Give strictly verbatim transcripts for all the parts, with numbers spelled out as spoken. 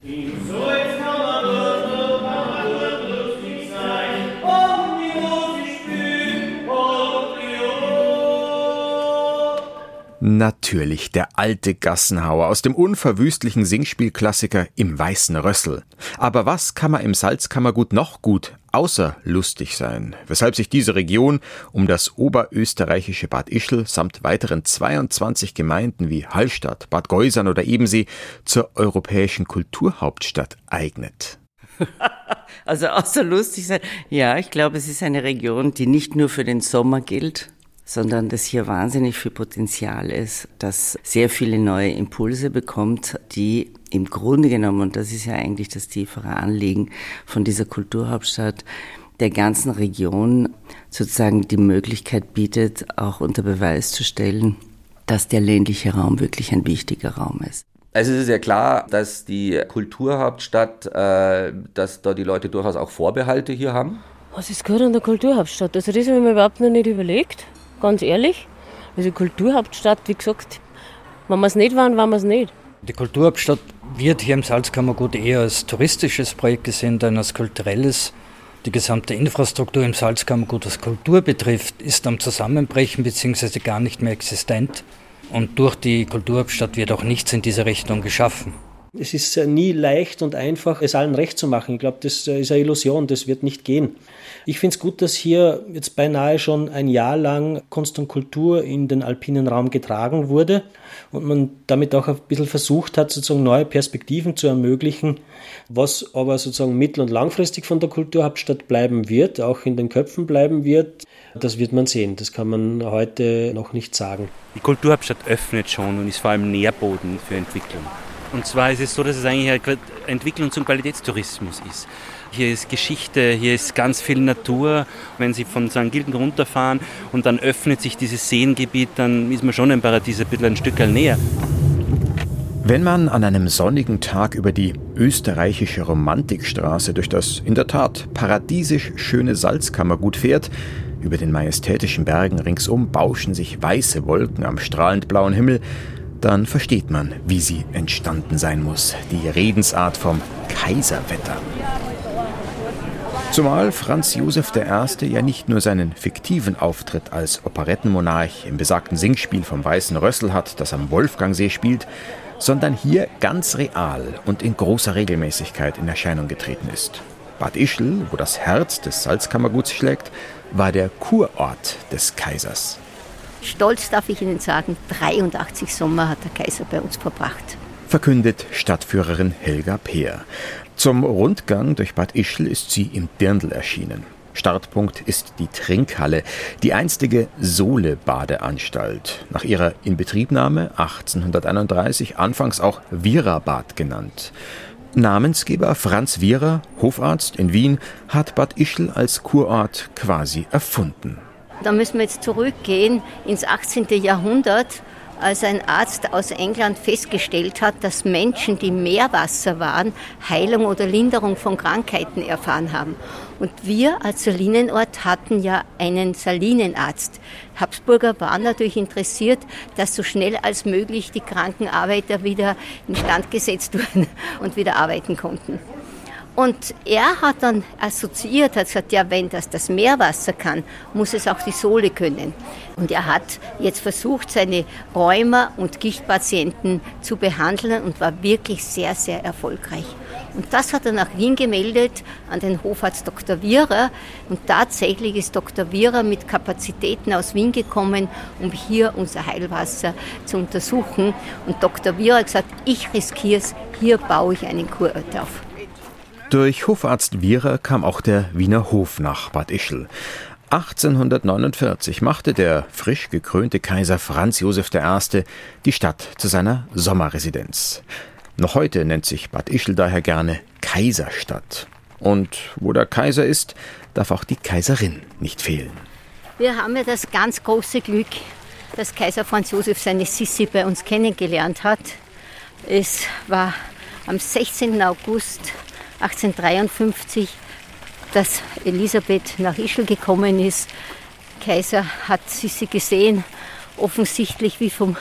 Natürlich der alte Gassenhauer aus dem unverwüstlichen Singspielklassiker Im weißen Rössel. Aber was kann man im Salzkammergut noch gut außer lustig sein? Weshalb sich diese Region um das oberösterreichische Bad Ischl samt weiteren zweiundzwanzig Gemeinden wie Hallstatt, Bad Geusern oder Ebensee zur europäischen Kulturhauptstadt eignet. Also außer lustig sein, ja, ich glaube, es ist eine Region, die nicht nur für den Sommer gilt, sondern dass hier wahnsinnig viel Potenzial ist, dass sehr viele neue Impulse bekommt, die im Grunde genommen, und das ist ja eigentlich das tiefere Anliegen von dieser Kulturhauptstadt, der ganzen Region sozusagen die Möglichkeit bietet, auch unter Beweis zu stellen, dass der ländliche Raum wirklich ein wichtiger Raum ist. Also es ist ja klar, dass die Kulturhauptstadt, äh, dass da die Leute durchaus auch Vorbehalte hier haben. Was ist gut an der Kulturhauptstadt? Also das habe ich mir überhaupt noch nicht überlegt. Ganz ehrlich, also Kulturhauptstadt, wie gesagt, wenn wir es nicht waren, waren wir es nicht. Die Kulturhauptstadt wird hier im Salzkammergut eher als touristisches Projekt gesehen, denn als kulturelles. Die gesamte Infrastruktur im Salzkammergut, was Kultur betrifft, ist am Zusammenbrechen bzw. gar nicht mehr existent. Und durch die Kulturhauptstadt wird auch nichts in diese Richtung geschaffen. Es ist nie leicht und einfach, es allen recht zu machen. Ich glaube, das ist eine Illusion, das wird nicht gehen. Ich finde es gut, dass hier jetzt beinahe schon ein Jahr lang Kunst und Kultur in den alpinen Raum getragen wurde und man damit auch ein bisschen versucht hat, sozusagen neue Perspektiven zu ermöglichen, was aber sozusagen mittel- und langfristig von der Kulturhauptstadt bleiben wird, auch in den Köpfen bleiben wird. Das wird man sehen, das kann man heute noch nicht sagen. Die Kulturhauptstadt öffnet schon und ist vor allem Nährboden für Entwicklung. Und zwar ist es so, dass es eigentlich eine Entwicklung zum Qualitätstourismus ist. Hier ist Geschichte, hier ist ganz viel Natur. Wenn Sie von Sankt Gilgen runterfahren und dann öffnet sich dieses Seengebiet, dann ist man schon im Paradies ein bisschen ein Stück näher. Wenn man an einem sonnigen Tag über die österreichische Romantikstraße durch das in der Tat paradiesisch schöne Salzkammergut fährt, über den majestätischen Bergen ringsum bauschen sich weiße Wolken am strahlend blauen Himmel, dann versteht man, wie sie entstanden sein muss, die Redensart vom Kaiserwetter. Zumal Franz Josef der Erste ja nicht nur seinen fiktiven Auftritt als Operettenmonarch im besagten Singspiel vom Weißen Rössel hat, das am Wolfgangsee spielt, sondern hier ganz real und in großer Regelmäßigkeit in Erscheinung getreten ist. Bad Ischl, wo das Herz des Salzkammerguts schlägt, war der Kurort des Kaisers. Stolz darf ich Ihnen sagen, dreiundachtzig Sommer hat der Kaiser bei uns verbracht. Verkündet Stadtführerin Helga Peer. Zum Rundgang durch Bad Ischl ist sie im Dirndl erschienen. Startpunkt ist die Trinkhalle, die einstige Sohle-Badeanstalt, nach ihrer Inbetriebnahme achtzehnhunderteinunddreißig anfangs auch Wiererbad genannt. Namensgeber Franz Wierer, Hofarzt in Wien, hat Bad Ischl als Kurort quasi erfunden. Da müssen wir jetzt zurückgehen ins achtzehnten Jahrhundert, als ein Arzt aus England festgestellt hat, dass Menschen, die Meerwasser waren, Heilung oder Linderung von Krankheiten erfahren haben. Und wir als Salinenort hatten ja einen Salinenarzt. Habsburger waren natürlich interessiert, dass so schnell als möglich die kranken Arbeiter wieder instand gesetzt wurden und wieder arbeiten konnten. Und er hat dann assoziiert, hat gesagt, ja, wenn das das Meerwasser kann, muss es auch die Sohle können. Und er hat jetzt versucht, seine Rheuma- und Gichtpatienten zu behandeln und war wirklich sehr, sehr erfolgreich. Und das hat er nach Wien gemeldet an den Hofarzt Doktor Wierer. Und tatsächlich ist Doktor Wierer mit Kapazitäten aus Wien gekommen, um hier unser Heilwasser zu untersuchen. Und Doktor Wierer hat gesagt, ich riskiere es, hier baue ich einen Kurort auf. Durch Hofarzt Wierer kam auch der Wiener Hof nach Bad Ischl. achtzehnhundertneunundvierzig machte der frisch gekrönte Kaiser Franz Josef der Erste die Stadt zu seiner Sommerresidenz. Noch heute nennt sich Bad Ischl daher gerne Kaiserstadt. Und wo der Kaiser ist, darf auch die Kaiserin nicht fehlen. Wir haben ja das ganz große Glück, dass Kaiser Franz Josef seine Sissi bei uns kennengelernt hat. Es war am sechzehnten August achtzehnhundertdreiundfünfzig, dass Elisabeth nach Ischl gekommen ist. Kaiser hat Sissi gesehen, offensichtlich wie vom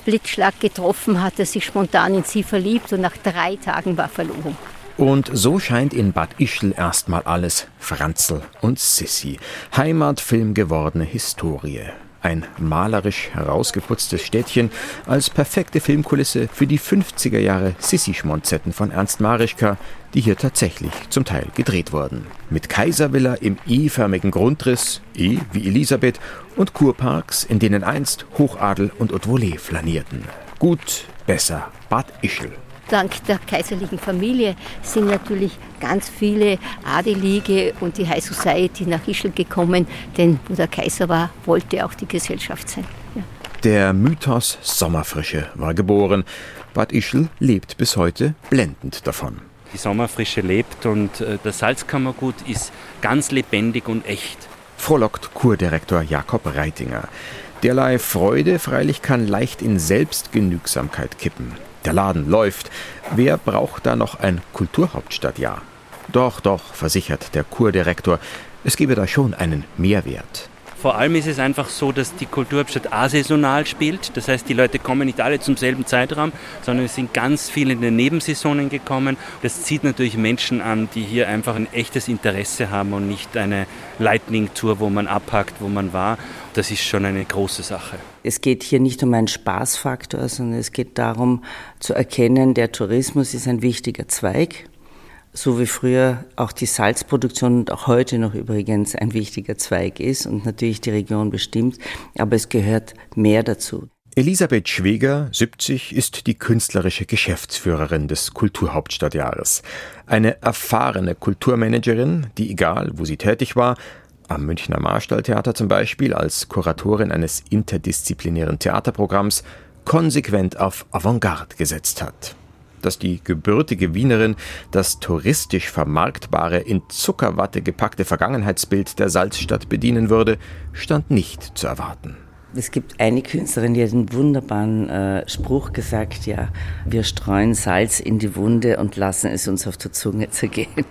Blitzschlag getroffen, hat er sich spontan in sie verliebt und nach drei Tagen war Verlobung. Und so scheint in Bad Ischl erstmal alles Franzl und Sissi, Heimatfilm gewordene Historie. Ein malerisch herausgeputztes Städtchen als perfekte Filmkulisse für die fünfziger Jahre Sissi-Schmonzetten von Ernst Marischka, die hier tatsächlich zum Teil gedreht wurden. Mit Kaiservilla im E-förmigen Grundriss, E wie Elisabeth, und Kurparks, in denen einst Hochadel und Haute Volée flanierten. Gut, besser, Bad Ischl. Dank der kaiserlichen Familie sind natürlich ganz viele Adelige und die High Society nach Ischl gekommen, denn wo der Kaiser war, wollte auch die Gesellschaft sein. Ja. Der Mythos Sommerfrische war geboren. Bad Ischl lebt bis heute blendend davon. Die Sommerfrische lebt und das Salzkammergut ist ganz lebendig und echt. Frohlockt Kurdirektor Jakob Reitinger. Derlei Freude freilich kann leicht in Selbstgenügsamkeit kippen. Der Laden läuft. Wer braucht da noch ein Kulturhauptstadtjahr? Doch, doch, versichert der Kurdirektor, es gebe da schon einen Mehrwert. Vor allem ist es einfach so, dass die Kulturhauptstadt asaisonal spielt. Das heißt, die Leute kommen nicht alle zum selben Zeitraum, sondern es sind ganz viele in den Nebensaisonen gekommen. Das zieht natürlich Menschen an, die hier einfach ein echtes Interesse haben und nicht eine Lightning-Tour, wo man abhakt, wo man war. Das ist schon eine große Sache. Es geht hier nicht um einen Spaßfaktor, sondern es geht darum zu erkennen, der Tourismus ist ein wichtiger Zweig. So wie früher auch die Salzproduktion und auch heute noch übrigens ein wichtiger Zweig ist und natürlich die Region bestimmt, aber es gehört mehr dazu. Elisabeth Schweger, siebzig, ist die künstlerische Geschäftsführerin des Kulturhauptstadtjahres. Eine erfahrene Kulturmanagerin, die, egal wo sie tätig war, am Münchner Marstalltheater zum Beispiel als Kuratorin eines interdisziplinären Theaterprogramms, konsequent auf Avantgarde gesetzt hat. Dass die gebürtige Wienerin das touristisch vermarktbare, in Zuckerwatte gepackte Vergangenheitsbild der Salzstadt bedienen würde, stand nicht zu erwarten. Es gibt eine Künstlerin, die hat einen wunderbaren äh, Spruch gesagt, ja, wir streuen Salz in die Wunde und lassen es uns auf der Zunge zergehen.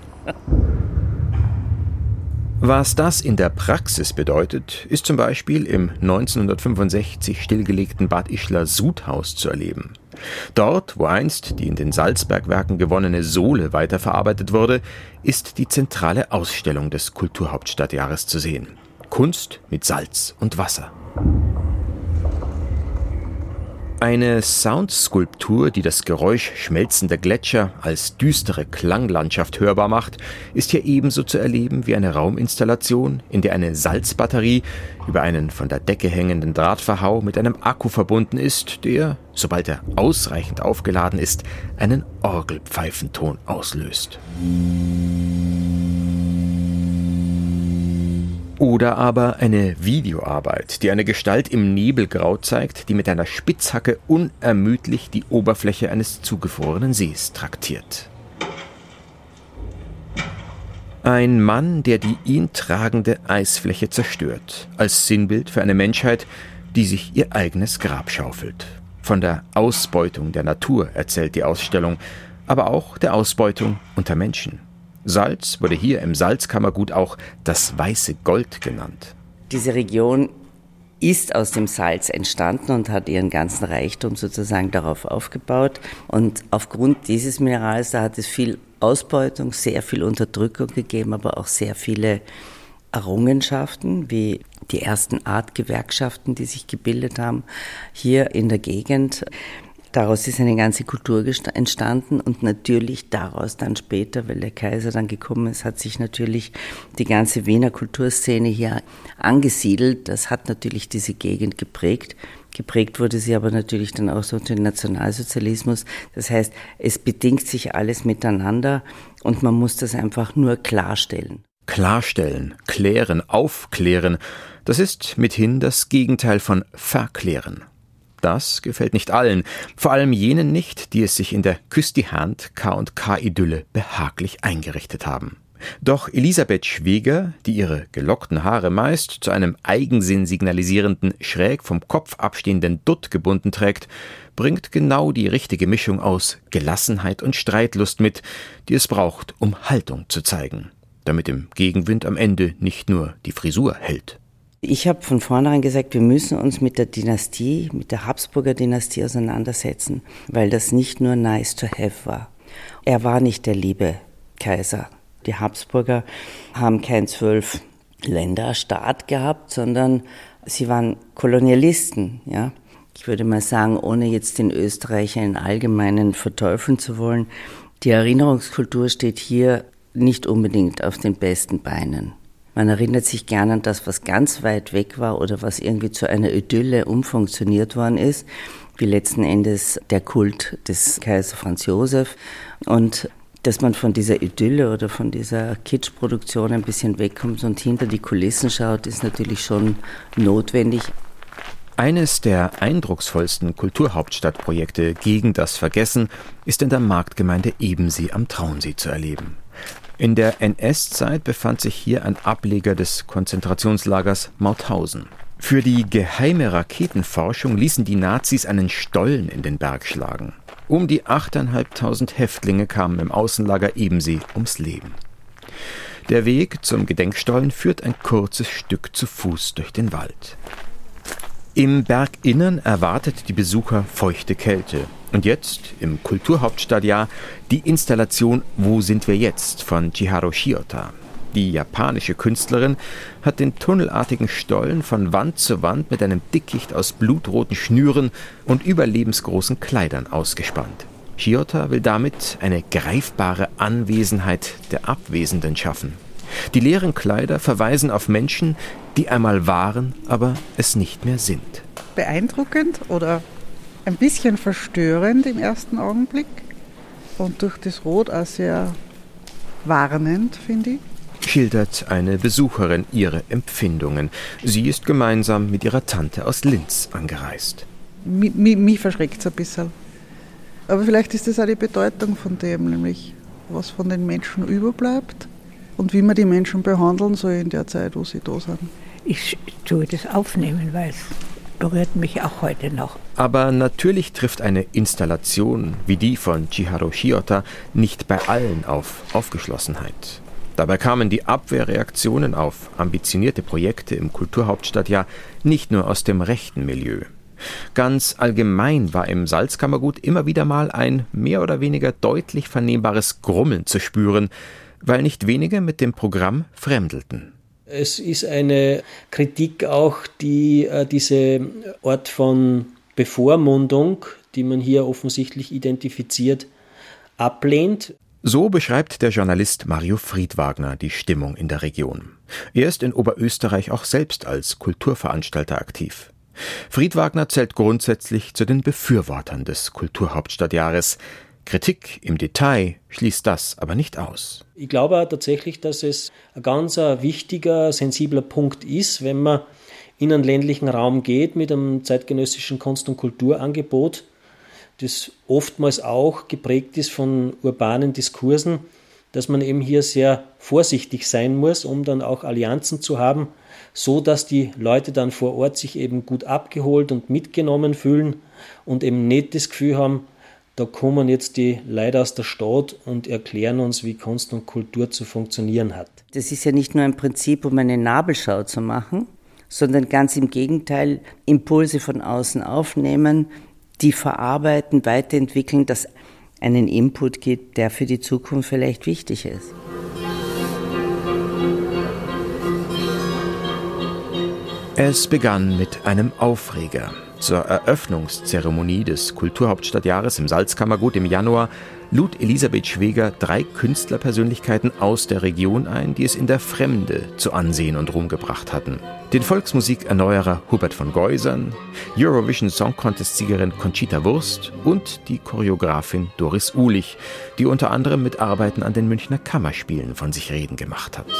Was das in der Praxis bedeutet, ist zum Beispiel im neunzehnhundertfünfundsechzig stillgelegten Bad Ischler Sudhaus zu erleben. Dort, wo einst die in den Salzbergwerken gewonnene Sohle weiterverarbeitet wurde, ist die zentrale Ausstellung des Kulturhauptstadtjahres zu sehen. Kunst mit Salz und Wasser. Eine Soundskulptur, die das Geräusch schmelzender Gletscher als düstere Klanglandschaft hörbar macht, ist hier ebenso zu erleben wie eine Rauminstallation, in der eine Salzbatterie über einen von der Decke hängenden Drahtverhau mit einem Akku verbunden ist, der, sobald er ausreichend aufgeladen ist, einen Orgelpfeifenton auslöst. Oder aber eine Videoarbeit, die eine Gestalt im Nebelgrau zeigt, die mit einer Spitzhacke unermüdlich die Oberfläche eines zugefrorenen Sees traktiert. Ein Mann, der die ihn tragende Eisfläche zerstört, als Sinnbild für eine Menschheit, die sich ihr eigenes Grab schaufelt. Von der Ausbeutung der Natur erzählt die Ausstellung, aber auch der Ausbeutung unter Menschen. Salz wurde hier im Salzkammergut auch das weiße Gold genannt. Diese Region ist aus dem Salz entstanden und hat ihren ganzen Reichtum sozusagen darauf aufgebaut. Und aufgrund dieses Minerals, da hat es viel Ausbeutung, sehr viel Unterdrückung gegeben, aber auch sehr viele Errungenschaften, wie die ersten Artgewerkschaften, die sich gebildet haben hier in der Gegend. Daraus ist eine ganze Kultur entstanden und natürlich daraus dann später, weil der Kaiser dann gekommen ist, hat sich natürlich die ganze Wiener Kulturszene hier angesiedelt. Das hat natürlich diese Gegend geprägt. Geprägt wurde sie aber natürlich dann auch so durch den Nationalsozialismus. Das heißt, es bedingt sich alles miteinander und man muss das einfach nur klarstellen. Klarstellen, klären, aufklären, das ist mithin das Gegenteil von verklären. Das gefällt nicht allen, vor allem jenen nicht, die es sich in der Küss-die-Hand K und K-Idylle behaglich eingerichtet haben. Doch Elisabeth Schweger, die ihre gelockten Haare meist zu einem Eigensinn signalisierenden, schräg vom Kopf abstehenden Dutt gebunden trägt, bringt genau die richtige Mischung aus Gelassenheit und Streitlust mit, die es braucht, um Haltung zu zeigen, damit im Gegenwind am Ende nicht nur die Frisur hält. Ich habe von vornherein gesagt, wir müssen uns mit der Dynastie, mit der Habsburger Dynastie auseinandersetzen, weil das nicht nur nice to have war. Er war nicht der liebe Kaiser. Die Habsburger haben keinen Zwölf-Länder-Staat gehabt, sondern sie waren Kolonialisten. Ja? Ich würde mal sagen, ohne jetzt den Österreicher im Allgemeinen verteufeln zu wollen, die Erinnerungskultur steht hier nicht unbedingt auf den besten Beinen. Man erinnert sich gerne an das, was ganz weit weg war oder was irgendwie zu einer Idylle umfunktioniert worden ist, wie letzten Endes der Kult des Kaiser Franz Josef. Und dass man von dieser Idylle oder von dieser Kitschproduktion ein bisschen wegkommt und hinter die Kulissen schaut, ist natürlich schon notwendig. Eines der eindrucksvollsten Kulturhauptstadtprojekte gegen das Vergessen ist in der Marktgemeinde Ebensee am Traunsee zu erleben. In der N S-Zeit befand sich hier ein Ableger des Konzentrationslagers Mauthausen. Für die geheime Raketenforschung ließen die Nazis einen Stollen in den Berg schlagen. Um die achttausendfünfhundert Häftlinge kamen im Außenlager Ebensee ums Leben. Der Weg zum Gedenkstollen führt ein kurzes Stück zu Fuß durch den Wald. Im Berginnern erwartet die Besucher feuchte Kälte. Und jetzt, im Kulturhauptstadtjahr, die Installation »Wo sind wir jetzt« von Chihiro Shiota. Die japanische Künstlerin hat den tunnelartigen Stollen von Wand zu Wand mit einem Dickicht aus blutroten Schnüren und überlebensgroßen Kleidern ausgespannt. Shiota will damit eine greifbare Anwesenheit der Abwesenden schaffen. Die leeren Kleider verweisen auf Menschen, die einmal waren, aber es nicht mehr sind. Beeindruckend oder ein bisschen verstörend im ersten Augenblick und durch das Rot auch sehr warnend, finde ich. Schildert eine Besucherin ihre Empfindungen. Sie ist gemeinsam mit ihrer Tante aus Linz angereist. Mich, mich, mich verschreckt es ein bisschen. Aber vielleicht ist das auch die Bedeutung von dem, nämlich was von den Menschen überbleibt und wie man die Menschen behandeln soll in der Zeit, wo sie da sind. Ich tue das aufnehmen, weil es berührt mich auch heute noch. Aber natürlich trifft eine Installation wie die von Chihiro Shiota nicht bei allen auf Aufgeschlossenheit. Dabei kamen die Abwehrreaktionen auf ambitionierte Projekte im Kulturhauptstadtjahr nicht nur aus dem rechten Milieu. Ganz allgemein war im Salzkammergut immer wieder mal ein mehr oder weniger deutlich vernehmbares Grummeln zu spüren, weil nicht wenige mit dem Programm fremdelten. Es ist eine Kritik auch, die äh, diese Art von Bevormundung, die man hier offensichtlich identifiziert, ablehnt. So beschreibt der Journalist Mario Friedwagner die Stimmung in der Region. Er ist in Oberösterreich auch selbst als Kulturveranstalter aktiv. Friedwagner zählt grundsätzlich zu den Befürwortern des Kulturhauptstadtjahres. Kritik im Detail schließt das aber nicht aus. Ich glaube tatsächlich, dass es ein ganz wichtiger, sensibler Punkt ist, wenn man in einen ländlichen Raum geht mit einem zeitgenössischen Kunst- und Kulturangebot, das oftmals auch geprägt ist von urbanen Diskursen, dass man eben hier sehr vorsichtig sein muss, um dann auch Allianzen zu haben, so dass die Leute dann vor Ort sich eben gut abgeholt und mitgenommen fühlen und eben nicht das Gefühl haben, da kommen jetzt die Leute aus der Stadt und erklären uns, wie Kunst und Kultur zu funktionieren hat. Das ist ja nicht nur ein Prinzip, um eine Nabelschau zu machen, sondern ganz im Gegenteil, Impulse von außen aufnehmen, die verarbeiten, weiterentwickeln, dass einen Input gibt, der für die Zukunft vielleicht wichtig ist. Es begann mit einem Aufreger. Zur Eröffnungszeremonie des Kulturhauptstadtjahres im Salzkammergut im Januar lud Elisabeth Schweger drei Künstlerpersönlichkeiten aus der Region ein, die es in der Fremde zu Ansehen und Ruhm gebracht hatten. Den Volksmusikerneuerer Hubert von Geusern, Eurovision Song Contest-Siegerin Conchita Wurst und die Choreografin Doris Uhlich, die unter anderem mit Arbeiten an den Münchner Kammerspielen von sich reden gemacht hat.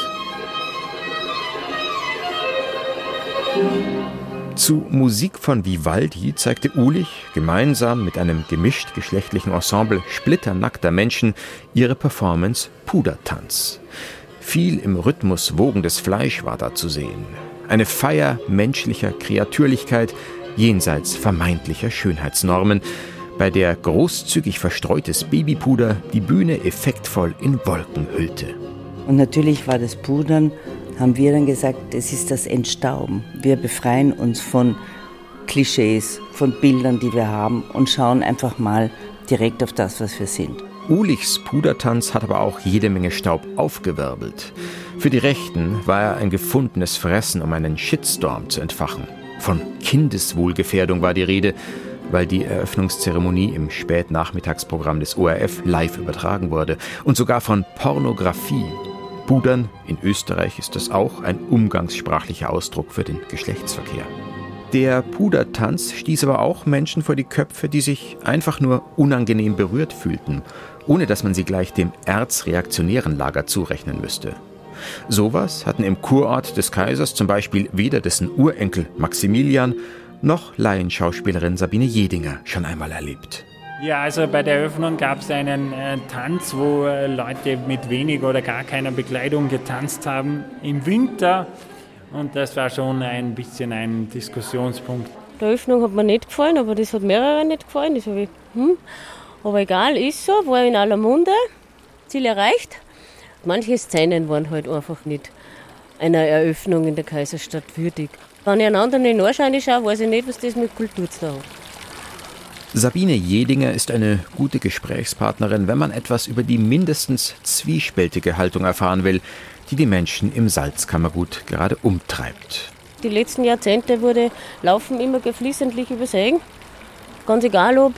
Zu Musik von Vivaldi zeigte Uhlich gemeinsam mit einem gemischt-geschlechtlichen Ensemble splitternackter Menschen ihre Performance Pudertanz. Viel im Rhythmus wogendes Fleisch war da zu sehen. Eine Feier menschlicher Kreatürlichkeit jenseits vermeintlicher Schönheitsnormen, bei der großzügig verstreutes Babypuder die Bühne effektvoll in Wolken hüllte. Und natürlich war das Pudern haben wir dann gesagt, es ist das Entstauben. Wir befreien uns von Klischees, von Bildern, die wir haben und schauen einfach mal direkt auf das, was wir sind. Ulichs Pudertanz hat aber auch jede Menge Staub aufgewirbelt. Für die Rechten war er ein gefundenes Fressen, um einen Shitstorm zu entfachen. Von Kindeswohlgefährdung war die Rede, weil die Eröffnungszeremonie im Spätnachmittagsprogramm des O R F live übertragen wurde. Und sogar von Pornografie. Pudern in Österreich ist das auch ein umgangssprachlicher Ausdruck für den Geschlechtsverkehr. Der Pudertanz stieß aber auch Menschen vor die Köpfe, die sich einfach nur unangenehm berührt fühlten, ohne dass man sie gleich dem erzreaktionären Lager zurechnen müsste. Sowas hatten im Kurort des Kaisers zum Beispiel weder dessen Urenkel Maximilian noch Laienschauspielerin Sabine Jedinger schon einmal erlebt. Ja, also bei der Eröffnung gab es einen äh, Tanz, wo äh, Leute mit wenig oder gar keiner Bekleidung getanzt haben im Winter. Und das war schon ein bisschen ein Diskussionspunkt. Die Eröffnung hat mir nicht gefallen, aber das hat mehreren nicht gefallen. Das ich, hm. Aber egal, ist so, war in aller Munde, Ziel erreicht. Manche Szenen waren halt einfach nicht einer Eröffnung in der Kaiserstadt würdig. Wenn ich einander in den Anschein schaue, weiß ich nicht, was das mit Kultur zu tun hat. Sabine Jedinger ist eine gute Gesprächspartnerin, wenn man etwas über die mindestens zwiespältige Haltung erfahren will, die die Menschen im Salzkammergut gerade umtreibt. Die letzten Jahrzehnte wurde Laufen immer geflissentlich übersehen. Ganz egal ob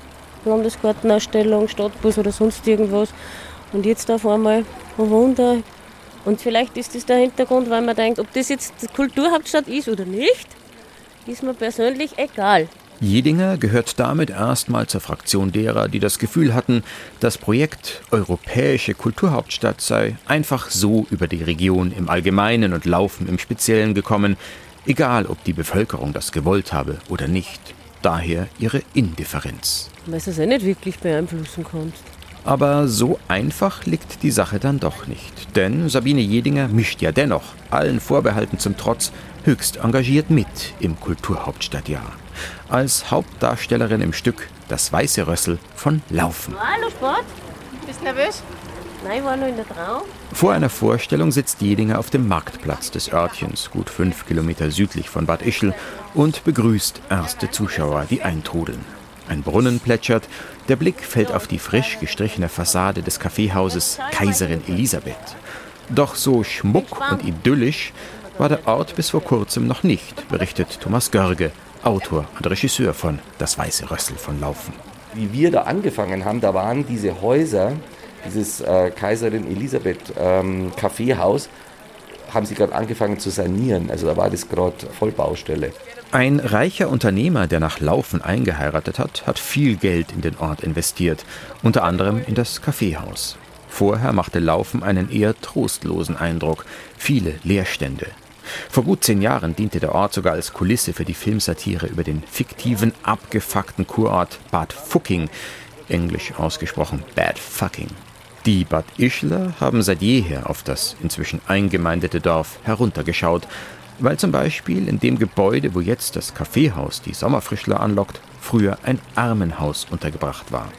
Landesgartenausstellung, Stadtbus oder sonst irgendwas. Und jetzt auf einmal, oh Wunder. Und vielleicht ist das der Hintergrund, weil man denkt, ob das jetzt die Kulturhauptstadt ist oder nicht, ist mir persönlich egal. Jedinger gehört damit erstmal zur Fraktion derer, die das Gefühl hatten, das Projekt Europäische Kulturhauptstadt sei einfach so über die Region im Allgemeinen und Laufen im Speziellen gekommen, egal ob die Bevölkerung das gewollt habe oder nicht. Daher ihre Indifferenz. Weil du es ja nicht wirklich beeinflussen kannst. Aber so einfach liegt die Sache dann doch nicht. Denn Sabine Jedinger mischt ja dennoch, allen Vorbehalten zum Trotz, höchst engagiert mit im Kulturhauptstadtjahr. Als Hauptdarstellerin im Stück Das Weiße Rössel von Laufen. Hallo Sport, bist du nervös? Nein, ich war nur in der Traum. Vor einer Vorstellung sitzt Jedinger auf dem Marktplatz des Örtchens, gut fünf Kilometer südlich von Bad Ischl, und begrüßt erste Zuschauer, die eintrudeln. Ein Brunnen plätschert, der Blick fällt auf die frisch gestrichene Fassade des Kaffeehauses Kaiserin Elisabeth. Doch so schmuck und idyllisch war der Ort bis vor kurzem noch nicht, berichtet Thomas Görge, Autor und Regisseur von Das Weiße Rössel von Laufen. Wie wir da angefangen haben, da waren diese Häuser, dieses äh, Kaiserin Elisabeth ähm, Kaffeehaus, haben sie gerade angefangen zu sanieren. Also da war das gerade Vollbaustelle. Ein reicher Unternehmer, der nach Laufen eingeheiratet hat, hat viel Geld in den Ort investiert, unter anderem in das Kaffeehaus. Vorher machte Laufen einen eher trostlosen Eindruck, viele Leerstände. Vor gut zehn Jahren diente der Ort sogar als Kulisse für die Filmsatire über den fiktiven, abgefuckten Kurort Bad Fucking, englisch ausgesprochen Bad Fucking. Die Bad Ischler haben seit jeher auf das inzwischen eingemeindete Dorf heruntergeschaut, weil zum Beispiel in dem Gebäude, wo jetzt das Kaffeehaus die Sommerfrischler anlockt, früher ein Armenhaus untergebracht war.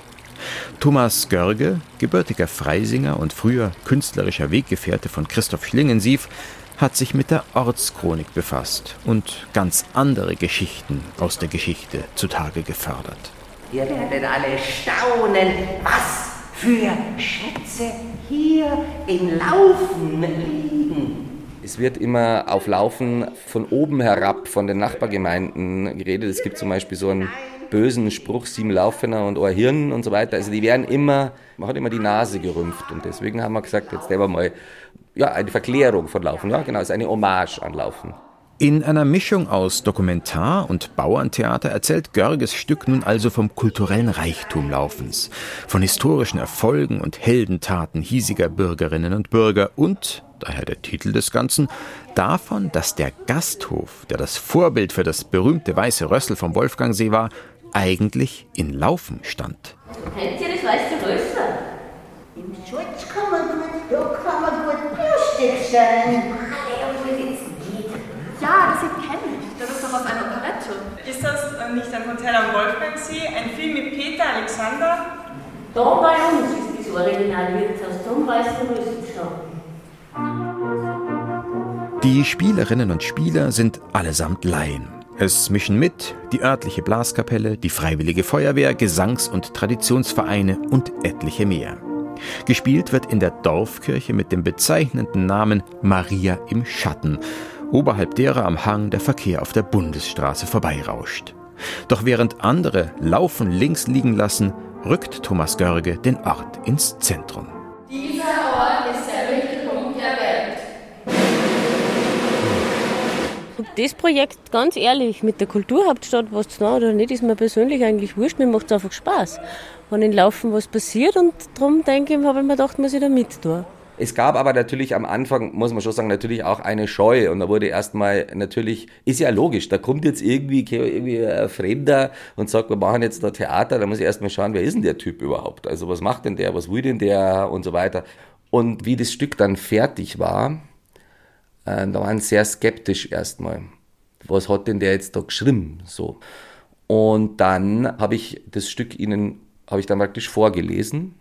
Thomas Görge, gebürtiger Freisinger und früher künstlerischer Weggefährte von Christoph Schlingensief, hat sich mit der Ortschronik befasst und ganz andere Geschichten aus der Geschichte zutage gefördert. Ihr werdet alle staunen, was für Schätze hier in Laufen liegen. Es wird immer auf Laufen von oben herab von den Nachbargemeinden geredet. Es gibt zum Beispiel so einen bösen Spruch, sieben Laufener und ein Hirn und so weiter. Also die werden immer, man hat immer die Nase gerümpft. Und deswegen haben wir gesagt, jetzt nehmen wir mal ja, eine Verklärung von Laufen. Ja, genau, es ist eine Hommage an Laufen. In einer Mischung aus Dokumentar- und Bauerntheater erzählt Görges Stück nun also vom kulturellen Reichtum Laufens, von historischen Erfolgen und Heldentaten hiesiger Bürgerinnen und Bürger und, daher der Titel des Ganzen, davon, dass der Gasthof, der das Vorbild für das berühmte Weiße Rössel vom Wolfgangsee war, eigentlich in Laufen stand. Kennt ihr das Weiße Rössel? Im Schutz kann man gut, da kann man gut lustig sein. Ja, das kenne ich. Das ist doch aus einer Operette. Ist das nicht ein Hotel am Wolfgangsee? Ein Film mit Peter Alexander? Da bei uns ist das Original Wirtshaus, da am Weißen Rössel schon. Die Spielerinnen und Spieler sind allesamt Laien. Es mischen mit die örtliche Blaskapelle, die Freiwillige Feuerwehr, Gesangs- und Traditionsvereine und etliche mehr. Gespielt wird in der Dorfkirche mit dem bezeichnenden Namen Maria im Schatten, oberhalb derer am Hang der Verkehr auf der Bundesstraße vorbeirauscht. Doch während andere Laufen links liegen lassen, rückt Thomas Görge den Ort ins Zentrum. Dieser Ort ist der Mittelpunkt der Welt. Und das Projekt, ganz ehrlich, mit der Kulturhauptstadt, was zu tun oder nicht, ist mir persönlich eigentlich wurscht. Mir macht es einfach Spaß, wenn in Laufen was passiert. Und darum denke ich, habe ich mir gedacht, muss ich da mit tun. Es gab aber natürlich am Anfang, muss man schon sagen, natürlich auch eine Scheu. Und da wurde erstmal natürlich, ist ja logisch, da kommt jetzt irgendwie, irgendwie ein Fremder und sagt, wir machen jetzt da Theater. Da muss ich erstmal schauen, wer ist denn der Typ überhaupt? Also was macht denn der, was will denn der und so weiter. Und wie das Stück dann fertig war, äh, da waren sie sehr skeptisch erstmal. Was hat denn der jetzt da geschrieben? So. Und dann habe ich das Stück ihnen, habe ich dann praktisch vorgelesen.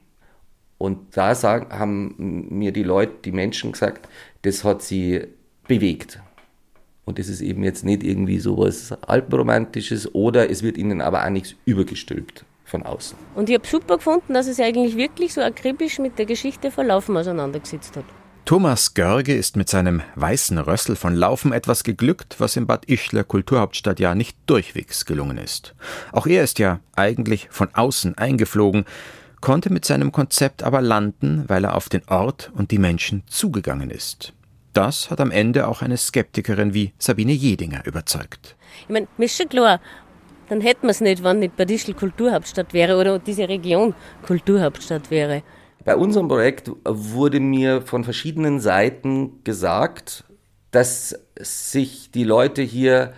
Und da sagen, haben mir die Leute, die Menschen gesagt, das hat sie bewegt. Und das ist eben jetzt nicht irgendwie sowas Alpenromantisches oder es wird ihnen aber auch nichts übergestülpt von außen. Und ich habe super gefunden, dass es eigentlich wirklich so akribisch mit der Geschichte von Laufen auseinandergesetzt hat. Thomas Görge ist mit seinem weißen Rössel von Laufen etwas geglückt, was im Bad Ischler Kulturhauptstadt ja nicht durchwegs gelungen ist. Auch er ist ja eigentlich von außen eingeflogen, konnte mit seinem Konzept aber landen, weil er auf den Ort und die Menschen zugegangen ist. Das hat am Ende auch eine Skeptikerin wie Sabine Jedinger überzeugt. Ich meine, mir ist schon klar, dann hätten wir es nicht, wenn nicht Bad Ischl Kulturhauptstadt wäre oder diese Region Kulturhauptstadt wäre. Bei unserem Projekt wurde mir von verschiedenen Seiten gesagt, dass sich die Leute hier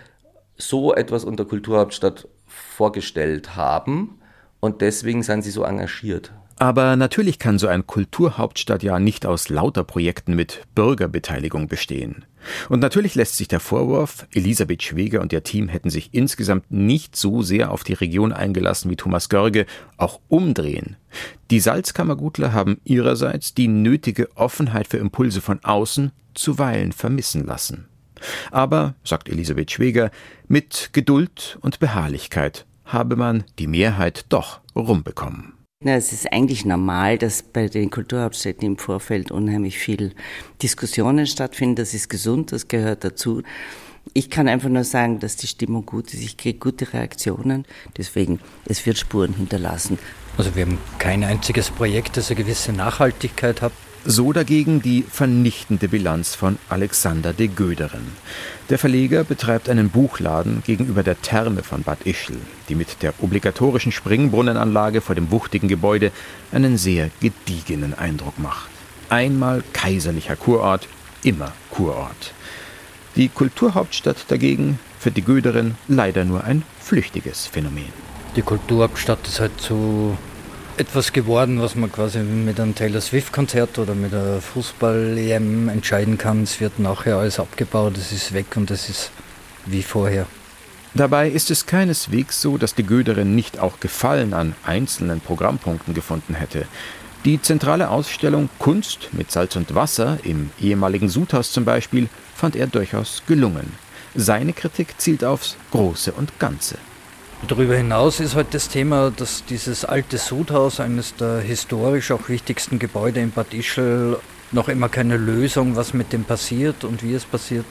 so etwas unter Kulturhauptstadt vorgestellt haben. Und deswegen sind sie so engagiert. Aber natürlich kann so ein Kulturhauptstadtjahr nicht aus lauter Projekten mit Bürgerbeteiligung bestehen. Und natürlich lässt sich der Vorwurf, Elisabeth Schweger und ihr Team hätten sich insgesamt nicht so sehr auf die Region eingelassen wie Thomas Görge, auch umdrehen. Die Salzkammergutler haben ihrerseits die nötige Offenheit für Impulse von außen zuweilen vermissen lassen. Aber, sagt Elisabeth Schweger, mit Geduld und Beharrlichkeit habe man die Mehrheit doch rumbekommen. Ja, es ist eigentlich normal, dass bei den Kulturhauptstädten im Vorfeld unheimlich viel Diskussionen stattfinden. Das ist gesund, das gehört dazu. Ich kann einfach nur sagen, dass die Stimmung gut ist. Ich kriege gute Reaktionen. Deswegen, es wird Spuren hinterlassen. Also wir haben kein einziges Projekt, das eine gewisse Nachhaltigkeit hat. So dagegen die vernichtende Bilanz von Alexander de Göderen. Der Verleger betreibt einen Buchladen gegenüber der Therme von Bad Ischl, die mit der obligatorischen Springbrunnenanlage vor dem wuchtigen Gebäude einen sehr gediegenen Eindruck macht. Einmal kaiserlicher Kurort, immer Kurort. Die Kulturhauptstadt dagegen für de Göderen leider nur ein flüchtiges Phänomen. Die Kulturhauptstadt ist halt so etwas geworden, was man quasi mit einem Taylor Swift-Konzert oder mit einer Fußball-E M entscheiden kann. Es wird nachher alles abgebaut, es ist weg und es ist wie vorher. Dabei ist es keineswegs so, dass de Göderen nicht auch Gefallen an einzelnen Programmpunkten gefunden hätte. Die zentrale Ausstellung Kunst mit Salz und Wasser im ehemaligen Sudhaus zum Beispiel fand er durchaus gelungen. Seine Kritik zielt aufs Große und Ganze. Darüber hinaus ist halt das Thema, dass dieses alte Sudhaus, eines der historisch auch wichtigsten Gebäude in Bad Ischl, noch immer keine Lösung, was mit dem passiert und wie es passiert,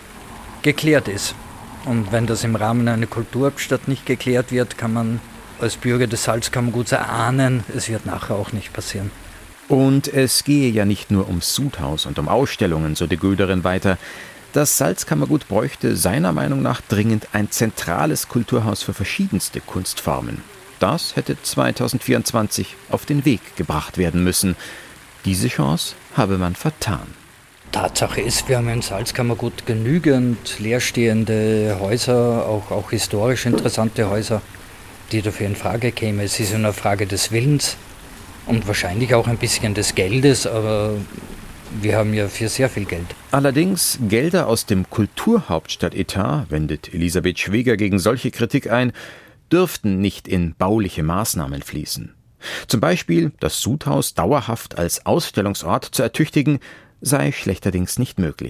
geklärt ist. Und wenn das im Rahmen einer Kulturhauptstadt nicht geklärt wird, kann man als Bürger des Salzkammerguts erahnen, es wird nachher auch nicht passieren. Und es gehe ja nicht nur ums Sudhaus und um Ausstellungen, so de Göderen weiter. Das Salzkammergut bräuchte seiner Meinung nach dringend ein zentrales Kulturhaus für verschiedenste Kunstformen. Das hätte zweitausendvierundzwanzig auf den Weg gebracht werden müssen. Diese Chance habe man vertan. Tatsache ist, wir haben in Salzkammergut genügend leerstehende Häuser, auch, auch historisch interessante Häuser, die dafür in Frage kämen. Es ist eine Frage des Willens und wahrscheinlich auch ein bisschen des Geldes, aber wir haben ja für sehr viel Geld. Allerdings Gelder aus dem Kulturhauptstadtetat, wendet Elisabeth Schweger gegen solche Kritik ein, dürften nicht in bauliche Maßnahmen fließen. Zum Beispiel das Sudhaus dauerhaft als Ausstellungsort zu ertüchtigen, sei schlechterdings nicht möglich.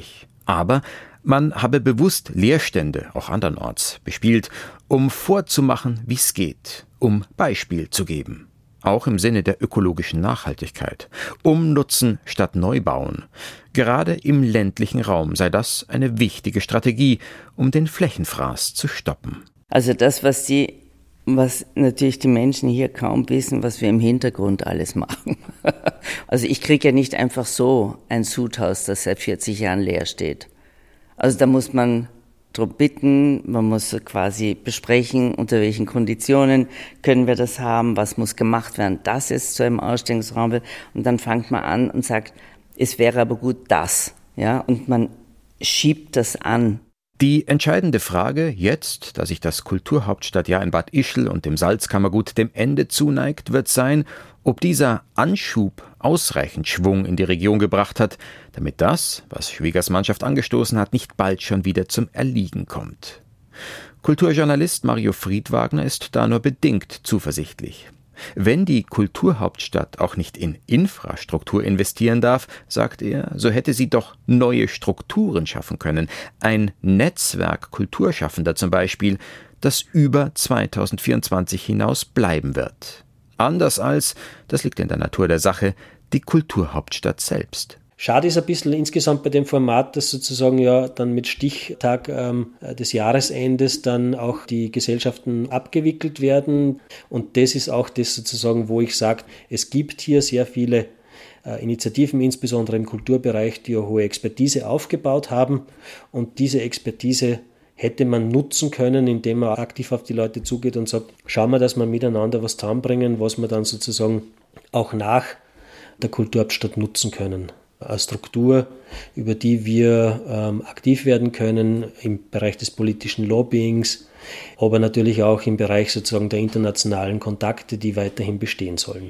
Aber man habe bewusst Leerstände, auch andernorts, bespielt, um vorzumachen, wie es geht, um Beispiel zu geben. Auch im Sinne der ökologischen Nachhaltigkeit. Umnutzen statt Neubauen. Gerade im ländlichen Raum sei das eine wichtige Strategie, um den Flächenfraß zu stoppen. Also das, was die, was natürlich die Menschen hier kaum wissen, was wir im Hintergrund alles machen. Also ich kriege ja nicht einfach so ein Sudhaus, das seit vierzig Jahren leer steht. Also da muss man darum bitten, man muss quasi besprechen, unter welchen Konditionen können wir das haben, was muss gemacht werden, dass es zu einem Ausstellungsraum wird. Und dann fängt man an und sagt, es wäre aber gut das. Ja? Und man schiebt das an. Die entscheidende Frage jetzt, da sich das Kulturhauptstadtjahr in Bad Ischl und dem Salzkammergut dem Ende zuneigt, wird sein, ob dieser Anschub ausreichend Schwung in die Region gebracht hat, damit das, was Schwiegers Mannschaft angestoßen hat, nicht bald schon wieder zum Erliegen kommt. Kulturjournalist Mario Friedwagner ist da nur bedingt zuversichtlich. Wenn die Kulturhauptstadt auch nicht in Infrastruktur investieren darf, sagt er, so hätte sie doch neue Strukturen schaffen können. Ein Netzwerk Kulturschaffender zum Beispiel, das über zweitausendvierundzwanzig hinaus bleiben wird. Anders als, das liegt in der Natur der Sache, die Kulturhauptstadt selbst. Schade ist ein bisschen insgesamt bei dem Format, dass sozusagen ja dann mit Stichtag ähm, des Jahresendes dann auch die Gesellschaften abgewickelt werden. Und das ist auch das sozusagen, wo ich sage, es gibt hier sehr viele äh, Initiativen, insbesondere im Kulturbereich, die eine hohe Expertise aufgebaut haben. Und diese Expertise hätte man nutzen können, indem man aktiv auf die Leute zugeht und sagt, schauen wir, dass wir miteinander was zusammenbringen, was wir dann sozusagen auch nach der Kulturhauptstadt nutzen können. Eine Struktur, über die wir ähm, aktiv werden können im Bereich des politischen Lobbyings, aber natürlich auch im Bereich sozusagen der internationalen Kontakte, die weiterhin bestehen sollen.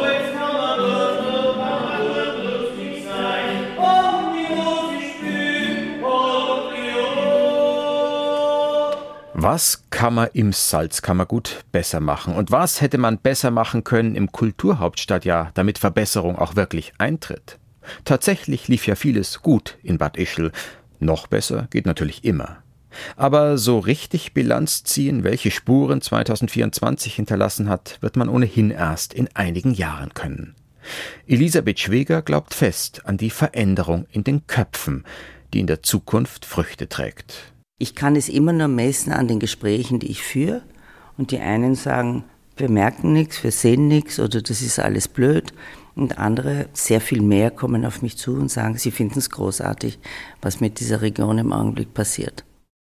Was kann man im Salzkammergut besser machen? Und was hätte man besser machen können im Kulturhauptstadtjahr, damit Verbesserung auch wirklich eintritt? Tatsächlich lief ja vieles gut in Bad Ischl. Noch besser geht natürlich immer. Aber so richtig Bilanz ziehen, welche Spuren zweitausendvierundzwanzig hinterlassen hat, wird man ohnehin erst in einigen Jahren können. Elisabeth Schweger glaubt fest an die Veränderung in den Köpfen, die in der Zukunft Früchte trägt. Ich kann es immer nur messen an den Gesprächen, die ich führe. Und die einen sagen, wir merken nichts, wir sehen nichts oder das ist alles blöd. Und andere, sehr viel mehr, kommen auf mich zu und sagen, sie finden es großartig, was mit dieser Region im Augenblick passiert.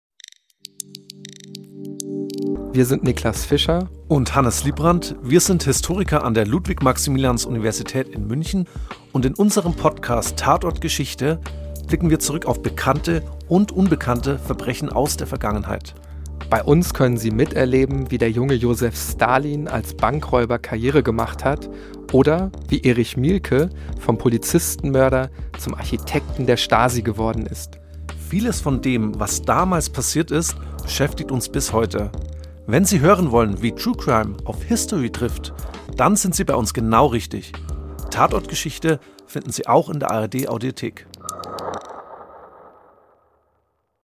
Wir sind Niklas Fischer und Hannes Liebrandt. Wir sind Historiker an der Ludwig-Maximilians-Universität in München und in unserem Podcast Tatort Geschichte blicken wir zurück auf bekannte und unbekannte Verbrechen aus der Vergangenheit. Bei uns können Sie miterleben, wie der junge Josef Stalin als Bankräuber Karriere gemacht hat oder wie Erich Mielke vom Polizistenmörder zum Architekten der Stasi geworden ist. Vieles von dem, was damals passiert ist, beschäftigt uns bis heute. Wenn Sie hören wollen, wie True Crime auf History trifft, dann sind Sie bei uns genau richtig. Tatortgeschichte finden Sie auch in der A R D Audiothek.